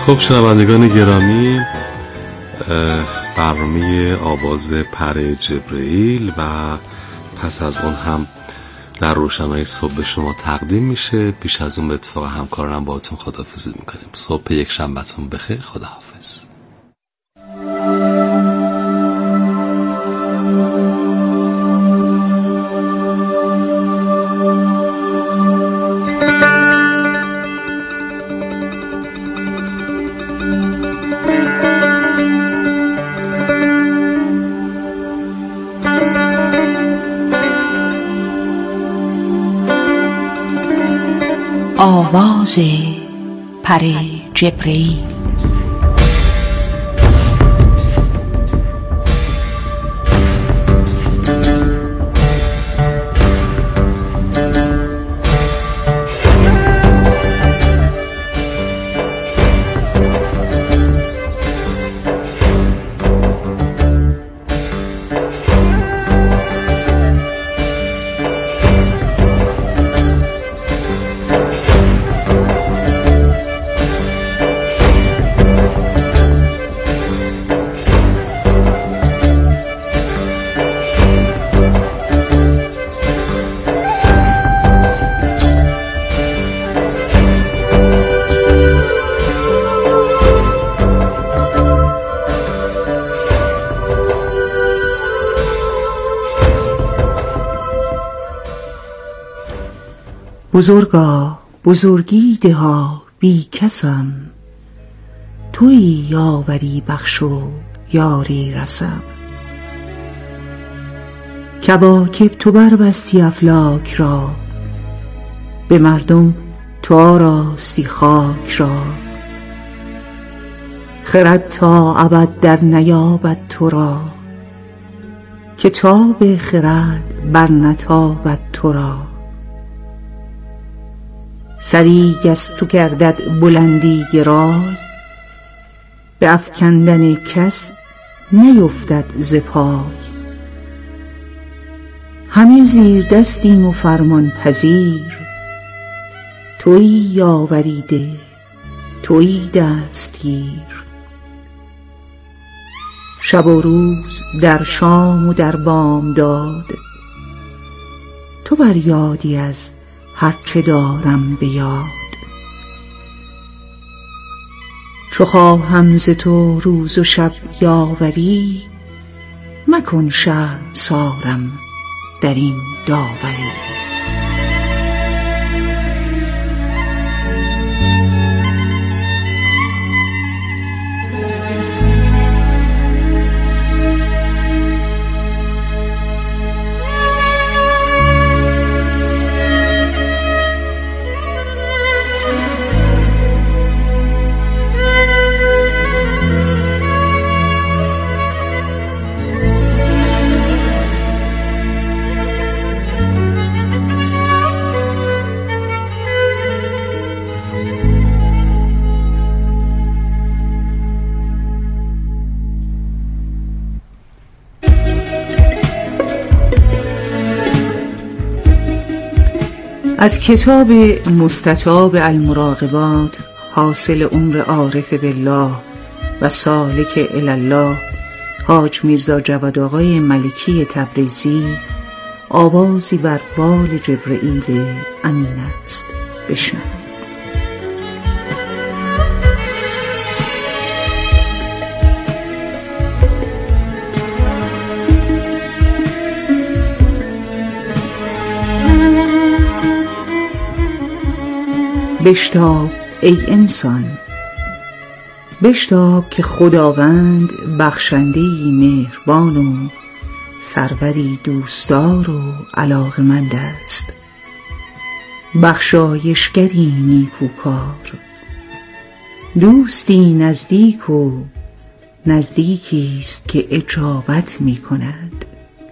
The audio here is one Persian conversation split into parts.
خب شنوندگان گرامی، برنامه آواز پر جبرئیل و پس از اون هم در روشنای صبح به شما تقدیم میشه. پیش از اون به اتفاق همکارانم باهاتون خداحافظی میکنیم. صبح یک شنبهتون بخیر. خداحافظ. آواز پر جبرئیل. بزرگا بزرگی ده ها بی کسم، تویی یاوری بخش و یاری رسم. کواکب تو بربستی افلاک را، به مردم تو آراستی خاک را. خرد تا ابد در نیابد تو را، کتاب خرد بر نتابد تو را. سری از تو گردد بلندی گرای، به افکندن کس نیفتد ز پای. همه زیر دستیم و فرمان پذیر، تویی یاوریده تویی دستگیر. شب و روز در شام و در بامداد، تو بر یادی از هرچه دارم به یاد. چو خواهم ز تو روز و شب یاوری، مکن شرمسارم در این داوری. از کتاب مستطاب المراقبات حاصل عمر عارف بالله و سالک الله حاج میرزا جواد آقای ملکی تبریزی، آوازی بر بال جبرئیل امین است. بشنوید. بشتاب ای انسان، بشتاب که خداوند بخشنده‌ای مهربان و سروری دوستدار و علاقمند است، بخشایشگری نیکوکار، دوستی نزدیک و نزدیکی است که اجابت می کند.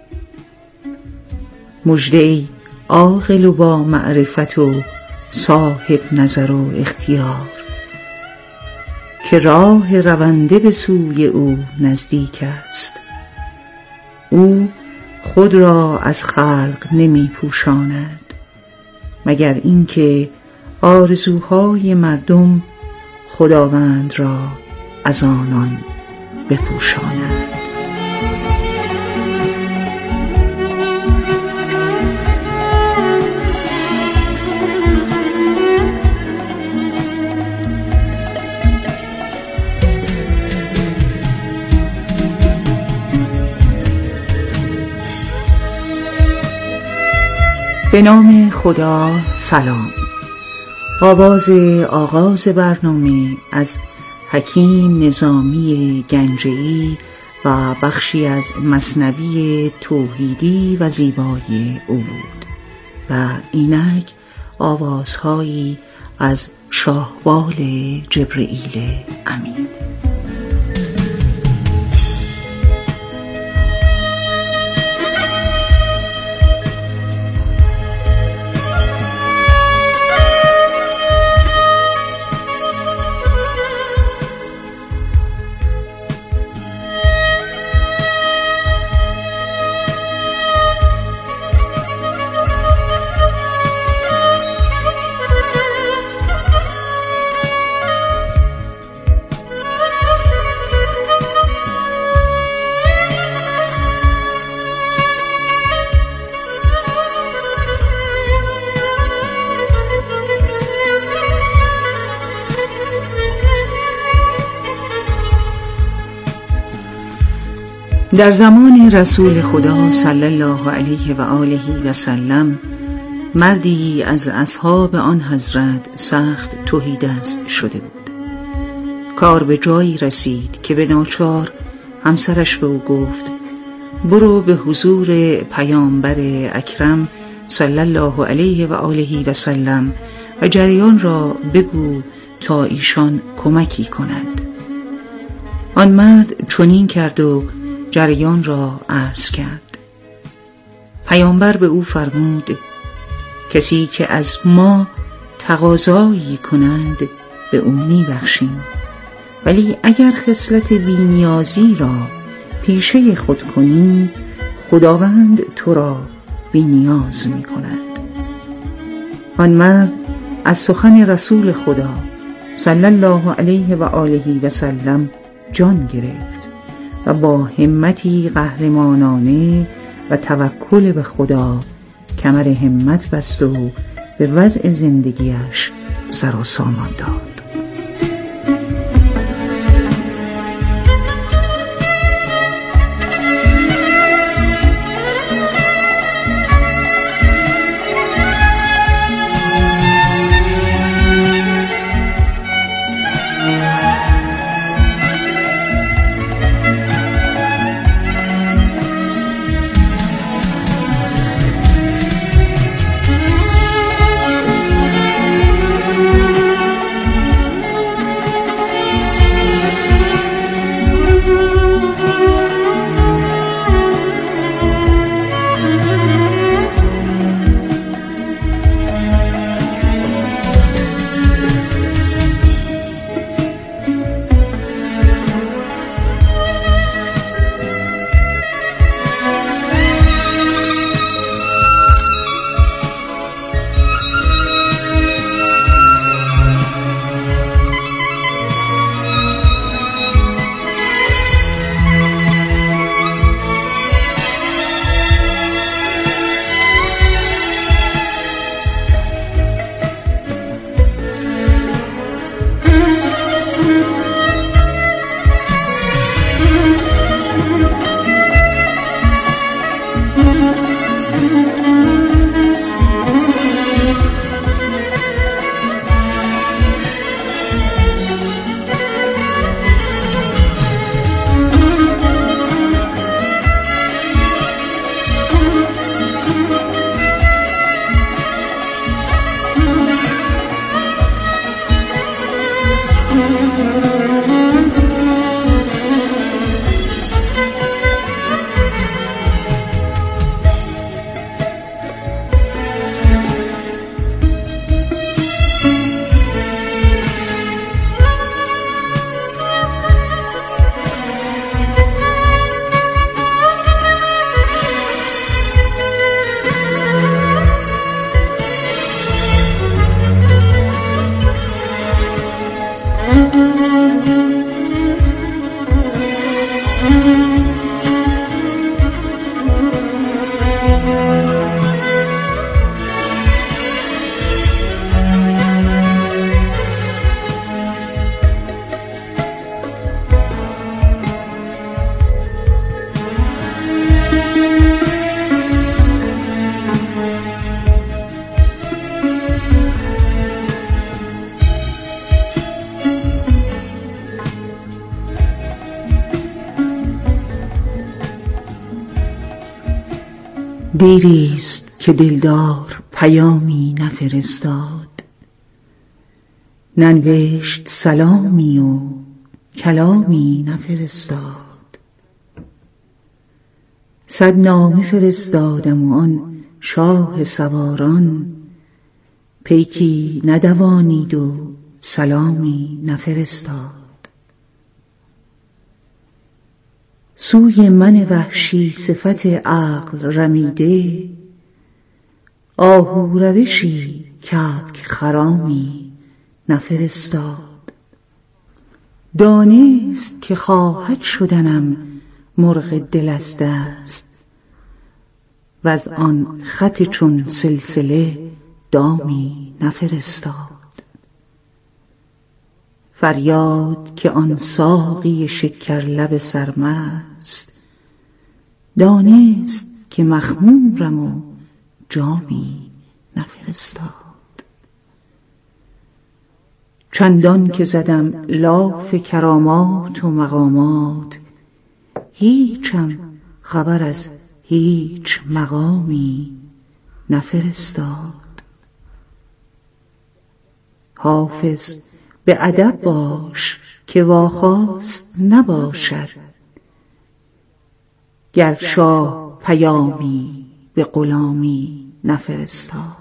مژده ای عاقل و با معرفت و صاحب نظر و اختیار، که راه رونده به سوی او نزدیک است. او خود را از خلق نمی پوشاند، مگر اینکه آرزوهای مردم خداوند را از آنان بپوشاند. به نام خدا. سلام. آغاز برنامه از حکیم نظامی گنجه‌ای و بخشی از مثنوی توحیدی و زیبای او بود و اینک آوازهایی از شاهوال جبرئیل امین. در زمان رسول خدا صلی الله علیه و آله و سلم مردی از اصحاب آن حضرت سخت تهیدست شده بود. کار به جایی رسید که به ناچار همسرش به او گفت برو به حضور پیامبر اکرم صلی الله علیه و آله و سلم و جریان را بگو تا ایشان کمکی کند. آن مرد چنین کرد و جریان را عرض کرد. پیامبر به او فرمود کسی که از ما تقاضایی کند به او میبخشیم، ولی اگر خصلت بی‌نیازی را پیشه خود کنی خداوند تو را بی‌نیاز میکند. آن مرد از سخن رسول خدا صلی الله علیه و آله و سلم جان گرفت و با همتی قهرمانانه و توکل به خدا کمر همت بست و به وضع زندگیش سر و سامان داد. دیریست که دلدار پیامی نفرستاد، ننوشت سلامی و کلامی نفرستاد. 100 نامه فرستادم و آن شاه سواران، پیکی ندوانید و سلامی نفرستاد. سوی من وحشی صفت عقل رمیده، آهو روشی کبک خرامی نفرستاد. دانست که خواهد شدنم مرغ دل از دست، وز آن خط چون سلسله دامی نفرستاد. فریاد که آن ساقی شکرلب سرمست، دانست که مخمورم و جامی نفرستاد. چندان که زدم لاف کرامات و مقامات، هیچم خبر از هیچ مقامی نفرستاد. حافظ به ادب باش که واخواست نباشد، گر شاه پیامی به غلامی نفرستاد.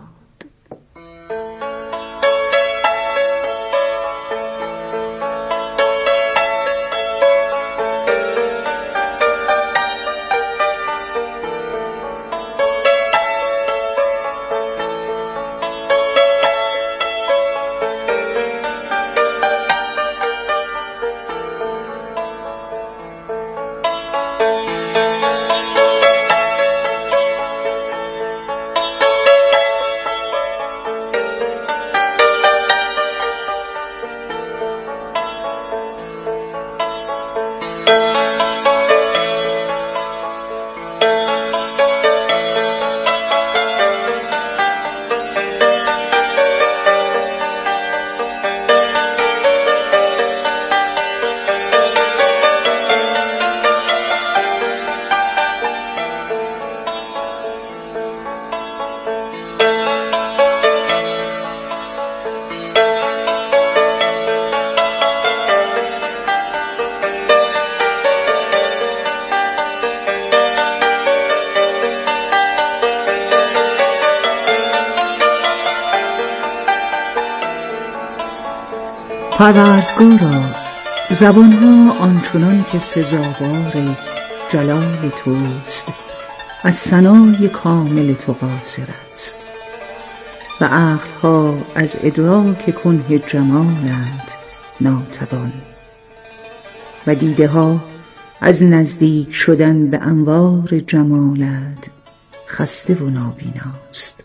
پروردگارا، زبانها آنچنان که سزاوار جلال توست، از ثنای کامل تو قاصر است، و عقلها از ادراک کنه جمالت ناتوان، و دیده ها از نزدیک شدن به انوار جمالت خسته و نابیناست.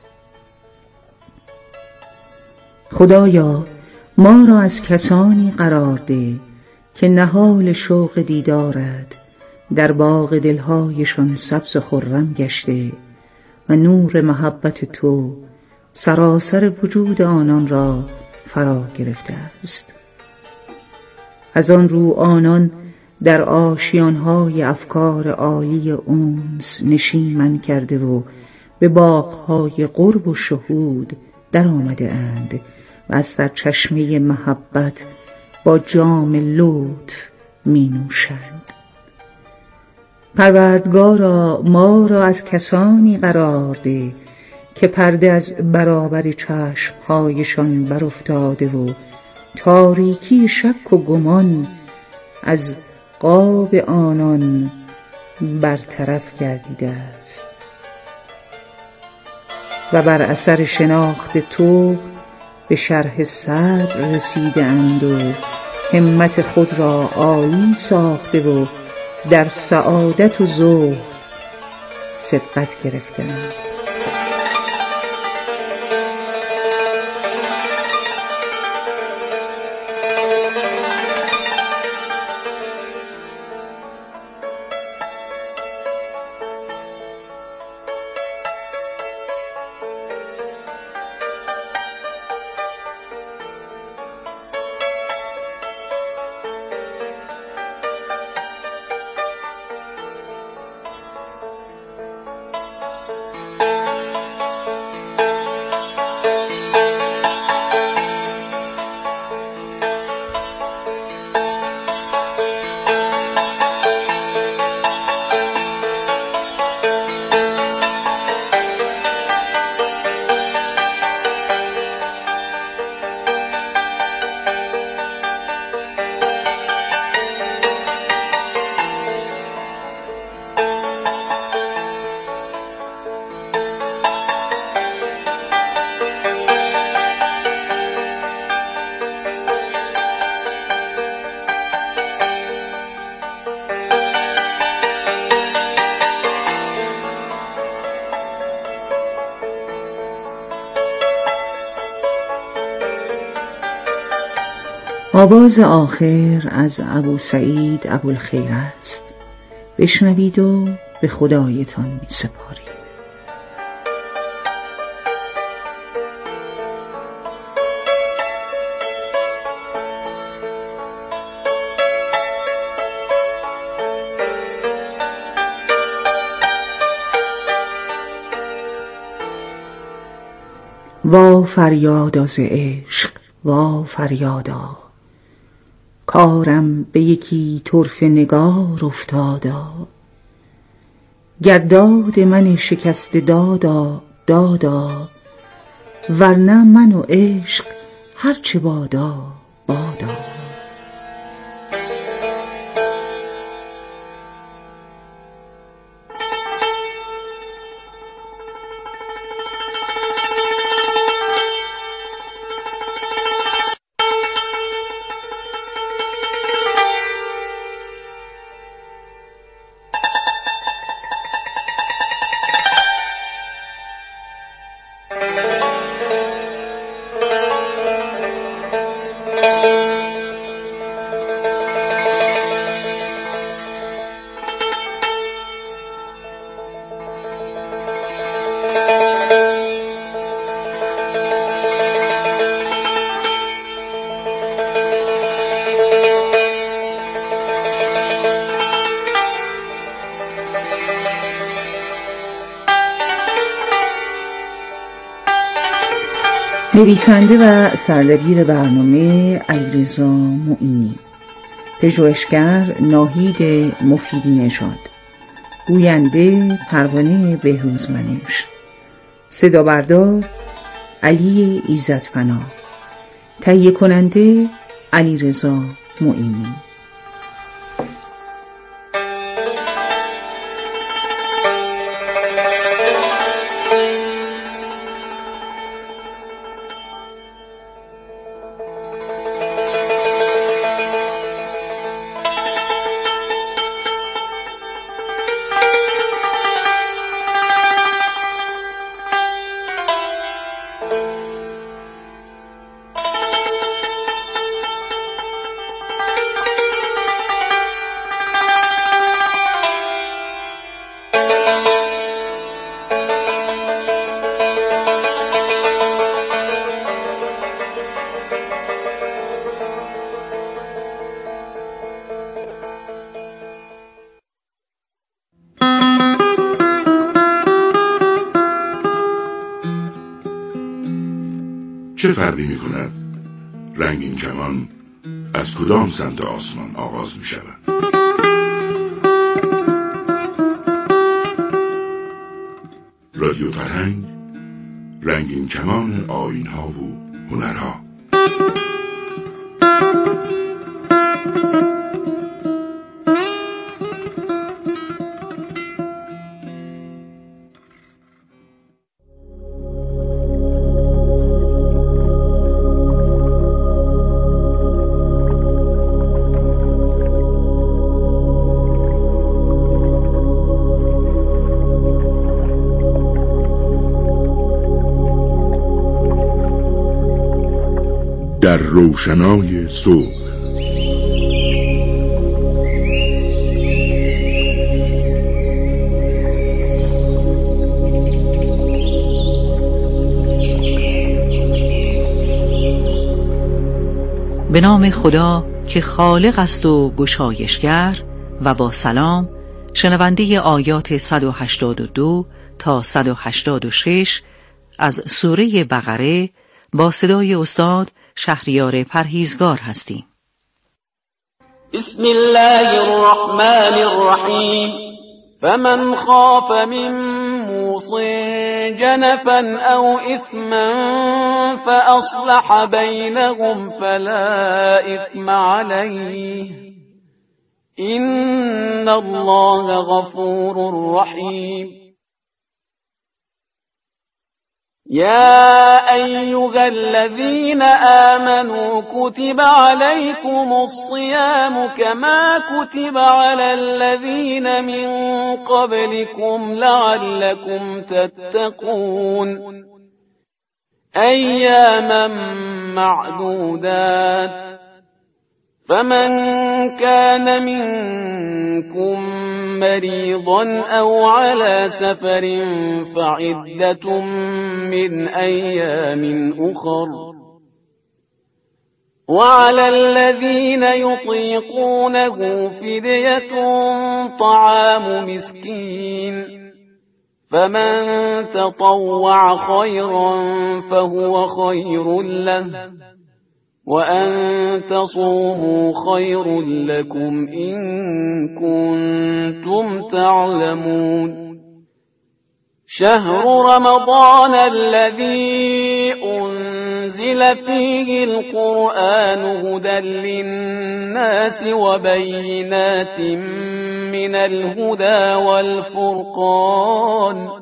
خدایا، ما را از کسانی قرار ده که نهال شوق دیدارت در باغ دلهایشان سبز و خرم گشته و نور محبت تو سراسر وجود آنان را فرا گرفته است. از آن رو آنان در آشیانهای افکار عالی انس نشیمن کرده و به باغهای قرب و شهود در آمده اند و از سرچشمه محبت با جام لطف می نوشند. پروردگارا، ما را از کسانی قرار ده که پرده از برابر چشمهایشان برافتاده و تاریکی شک و گمان از قاب آنان برطرف گردیده است و بر اثر شناخت تو به شرح صدر رسیده اند و همت خود را عالی ساخته و در سعادت و زهد سبقت گرفتند. آواز آخر از ابو سعید ابوالخیر است. بشنوید و به خدایتان می سپارید. وا فریادا ز عشق، وا فریادا، کارم به یکی طرفه نگار افتادا. گر داد من شکسته دادا دادا، ورنه من و عشق هرچه بادا بادا. نویسنده و سردبیر برنامه علیرضا معینی، پژوهشگر ناهید مفیدی نژاد، گوینده پروانه بهروزمنش، صدا بردار علی ایزدپناه، تهیه کننده علیرضا معینی. چه فرقی می کند رنگین کمان از کدام سمت آسمان آغاز می شود؟ رادیو فرهنگ، رنگین کمان آیین‌ها و هنرها. در روشنای صبح به نام خدا که خالق است و گشایشگر. و با سلام شنونده آیات 182 تا 186 از سوره بقره با صدای استاد شهریار پرهیزگار هستیم. بسم الله الرحمن الرحیم. فمن خاف من موص جنفا او اثما فاصلح بینهم فلا اثم علیه ان الله غفور رحیم. يا أيها الذين آمنوا كتب عليكم الصيام كما كتب على الذين من قبلكم لعلكم تتقون أياما معدودات فمن كان منكم مريضا أو على سفر فعدة من أيام أخر وعلى الذين يطيقونه فدية طعام مسكين فمن تطوع خيرا فهو خير له وأن تصوموا خير لكم إن كنتم تعلمون شهر رمضان الذي أنزل فيه القرآن هدى للناس وبينات من الهدى والفرقان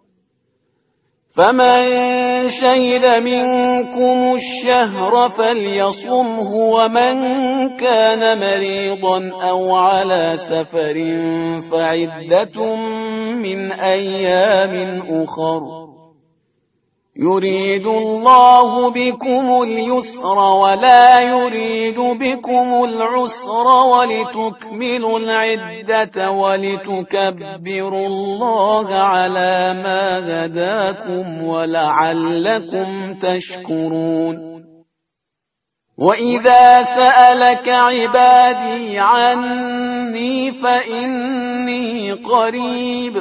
فمن شهد منكم الشهر فليصمه ومن كان مريضا أو على سفر فعدة من أيام أخر يريد الله بكم اليسر ولا يريد بكم العسر ولتكملوا العدة ولتكبروا الله على ما هداكم ولعلكم تشكرون وإذا سألك عبادي عني فإني قريب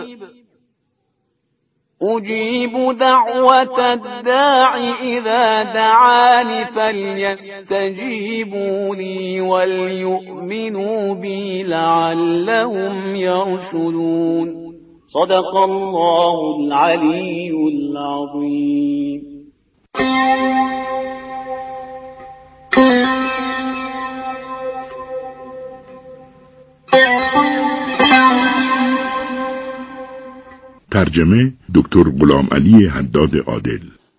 أجيب دعوة الداع إذا دعاني فليستجيبوا لي وليؤمنوا بي لعلهم يرشدون صدق الله العلي العظيم. ترجمه دکتر غلام علی حداد عادل.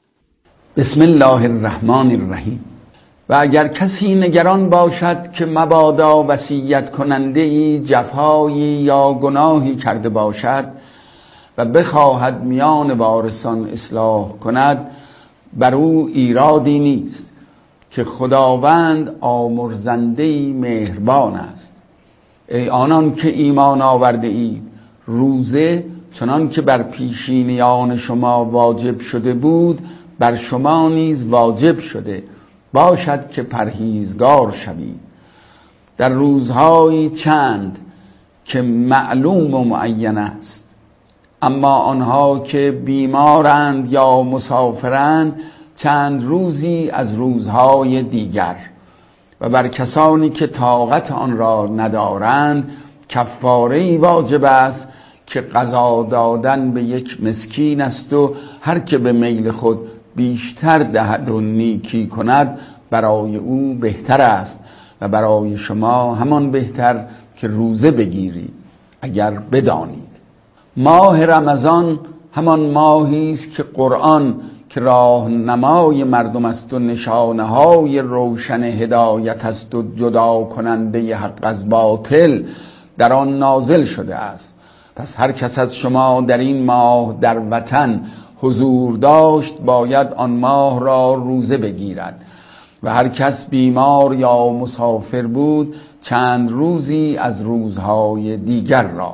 بسم الله الرحمن الرحیم. و اگر کسی نگران باشد که مبادا وصیت کننده ای جفایی یا گناهی کرده باشد و بخواهد میان وارثان اصلاح کند بر او ایرادی نیست که خداوند آمرزنده‌ای مهربان است. ای آنان که ایمان آورده اید روزه چنان که بر پیشینیان شما واجب شده بود بر شما نیز واجب شده باشد که پرهیزگار شوید. در روزهای چند که معلوم و معین است، اما آنها که بیمارند یا مسافرند چند روزی از روزهای دیگر، و بر کسانی که طاقت آن را ندارند کفاره‌ای واجب است که قضا دادن به یک مسکین است و هر که به میل خود بیشتر دهد و نیکی کند برای او بهتر است و برای شما همان بهتر که روزه بگیرید اگر بدانید. ماه رمضان همان ماهی است که قرآن که راهنمای مردم است و نشانه‌های روشن هدایت است و جدا کننده حق از باطل در آن نازل شده است. پس هر کس از شما در این ماه در وطن حضور داشت باید آن ماه را روزه بگیرد و هر کس بیمار یا مسافر بود چند روزی از روزهای دیگر را.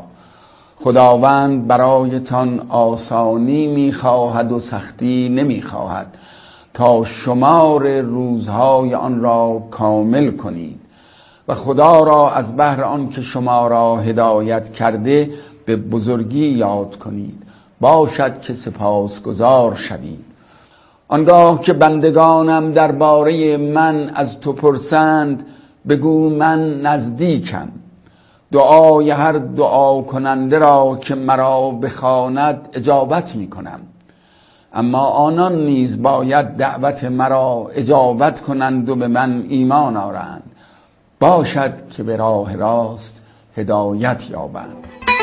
خداوند برایتان آسانی می‌خواهد و سختی نمی‌خواهد تا شمار روزهای آن را کامل کنید و خدا را از بهر آن که شما را هدایت کرده به بزرگی یاد کنید باشد که سپاسگزار شوید. آنگاه که بندگانم درباره من از تو پرسند بگو من نزدیکم، دعای هر دعا کننده را که مرا بخواند اجابت می کنم. اما آنان نیز باید دعوت مرا اجابت کنند و به من ایمان آورند باشد که به راه راست هدایت یابند.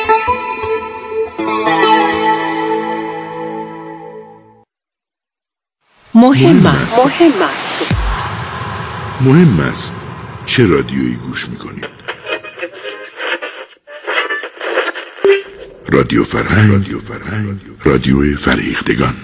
مهم است چه رادیویی گوش میکنید؟ رادیو فرهنگ، رادیو فرهیختگان.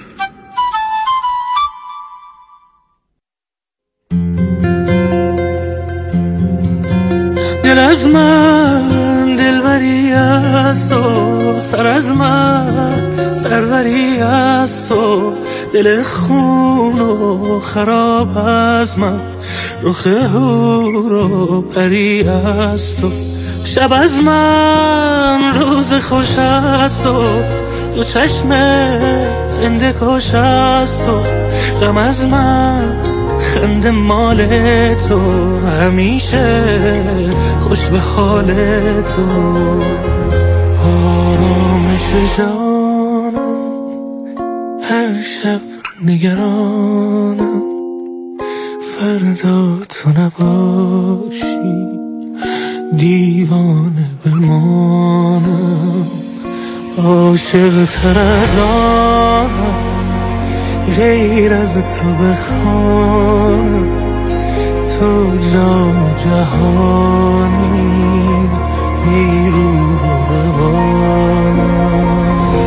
دل از من دلبری از تو، سر از من سروری از تو، دل خون و خراب از من، رخ حور و پری از تو. شب از من روز خوش از تو، دو چشم زنده کش از تو. غم از من خنده مال تو، همیشه خوش به حال تو. آرامش جانم هر شب نگرانم، فردا تو نباشی دیوانه بمانم. عاشق تر از آنم غیر از تو بخوانم، تو جان جهانی ای روح روانم.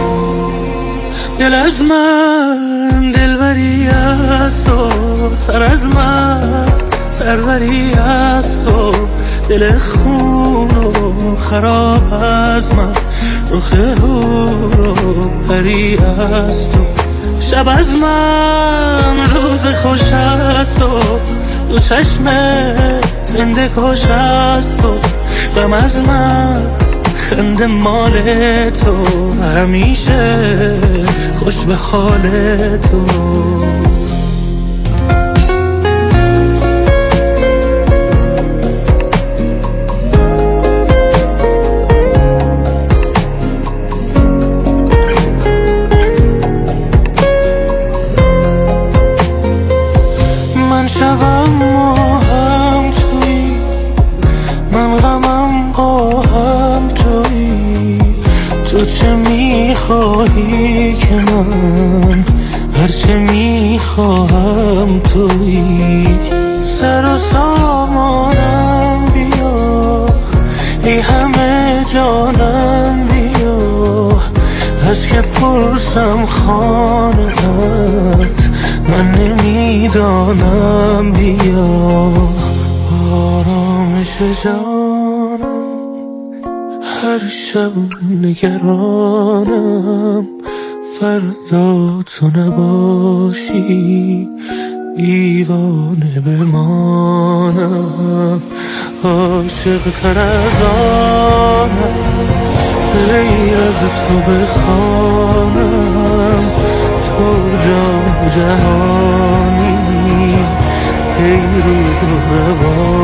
دل از من دلبری از تو، سر از من سروری از تو، دل خون و خراب از من، رخ حور و پری از تو. شب از من روز خوش از تو، دو چشم زنده کش از تو. غم از من خنده مال تو، همیشه خوش به حال تو. شبم ماهم تویی، من غمم قاهم تویی. تو چه میخواهی که من هرچه میخواهم تویی. سر و سامانم بیا، ای همه جانم بیا. از که پرسم خانه‌ات من نمیدانم، بیا. آرامش جانم هر شب نگرانم، فردا تو نباشی دیوانه بمانم. عاشق تر از آنم غیر از تو بخوانم، تو جان جهانی ای روح روان.